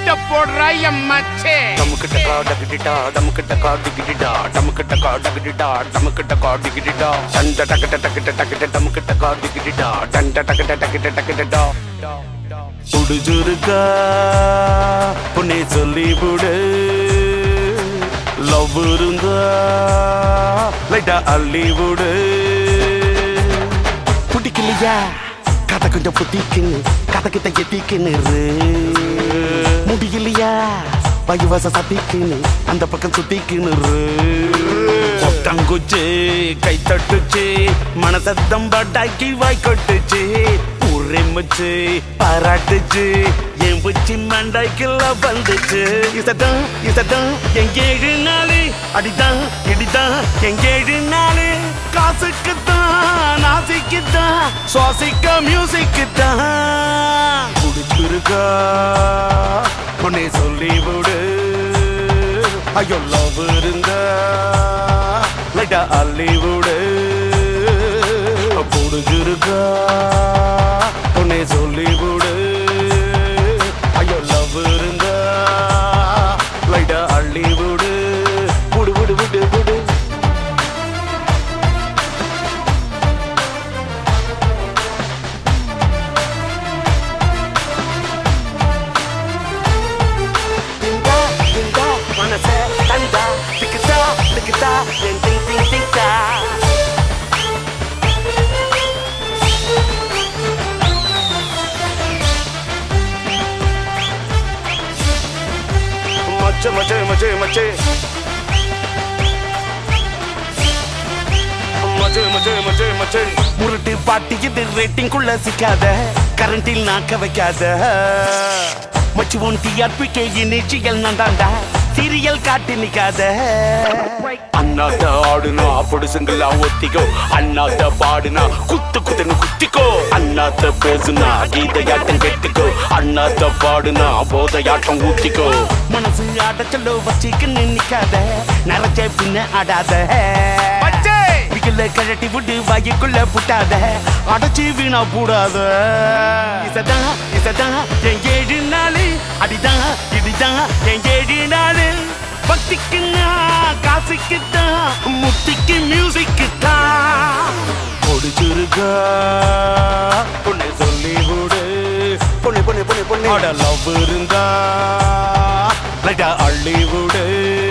பீட்ட போடுறா என் மச்சே டமுக்கிட்ட காடகிடிடா டமுக்கிட்ட காடிகிடிடா டமுக்கிட்ட காடகிடிடா டமுக்கிட்ட காடிகிடிடா டண்ட டகட டகட டகட டமுக்கிட்ட காடிகிடிடா டண்ட டகட டகட டகடடா புடிச்சிருக்கா பொண்ணே சொல்லி புடு லவ் இருந்தா லைட்டா அள்ளி விடு பிடிக்கலையா கதை கொஞ்சம் புத்திக்குன்னு கதை கிட்ட எத்திக்குன்னு முடியலையா வயவாச சத்திக்குன்னு அந்த பக்கம் சுத்திக்குன்னு தங்குச்சு கை தட்டுச்சு மனசத்தம் பாட்டாக்கி வாய் கொட்டுச்சு உரிமுச்சு பாராட்டுச்சு என் புச்சி மண்டாய்க்குள்ள வந்துச்சு இசதான் எங்கேழு நாளு அடிதான் இடிதான் எங்கேழு நாளு காசுக்குத்தான் நாசிக்குத்தான் சுவாசிக்க மியூசிக்குத்தான் குடிச்சிருக்கா பொண்ணே சொல்லி விடு ஐயோ லவ் இருந்தா லைட்டா அள்ளி விடு புடிச்சிருக்கா பொண்ணே சொல்லி விடு ஐயோ லவ் இருந்தா லைட்டா அள்ளி விடு புடு புடு புடு புடு மனசே தந்தா திக்குதா திக்குதா என் திங் திங் திங்கா மச்சே மச்சே மச்சே மச்சே மச்சே மச்சே மச்சே மச்சே முரட்டு பாட்டி இது ரேட்டிங் குள்ள சிக்காத கரண்டில் நாக்க வைக்காத மச்சு ஒன் டிஆர்பிக்கு இனிச்சியல் நந்தாண்டா சீரியல் காட்டி நிக்காத அண்ணாத்த ஆடுனா பொடுசுங்களா ஒத்திக்கோ அண்ணாத்த பாடுனா குத்து குத்துன்னு குத்திக்கோ அண்ணாத்த பேசுனா கீதையாட்டம் கெட்டுக்கோ அண்ணாத்த பாடுனா போதையாட்டம் ஊத்திக்கோ மனசு ஆடச்சலோ வச்சிக்குன்னு நிக்காத நிறைச்ச பின்ன ஆடாத கழட்டி விட்டு வாய்க்குள்ள புட்டாத அடைச்சி வீணா போடாத இசதான் என் ஏழு நாளு அடிதான் இடிதான் என் ஏழு நாளு பக்திக்குன்னா காசுக்குத்தான் முத்திக்கு மியூசிக்குத்தான் பொடிச்சிருக்கா பொண்ணு சொல்லி விடு பொண்ணு பொண்ணு பொண்ணு பொண்ணு லவ் இருந்தா லைட்டா அள்ளி விடு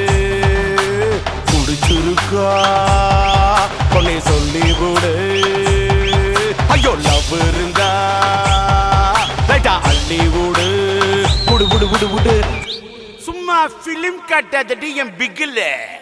பிடிச்சிருக்கா பொண்ணே சொல்லி விடு ஐயோ லவ் இருந்தா லைட்டா அள்ளி விடு புடு புடு புடு புடு சும்மா பிலிம் காட்டாதடி என் பிகில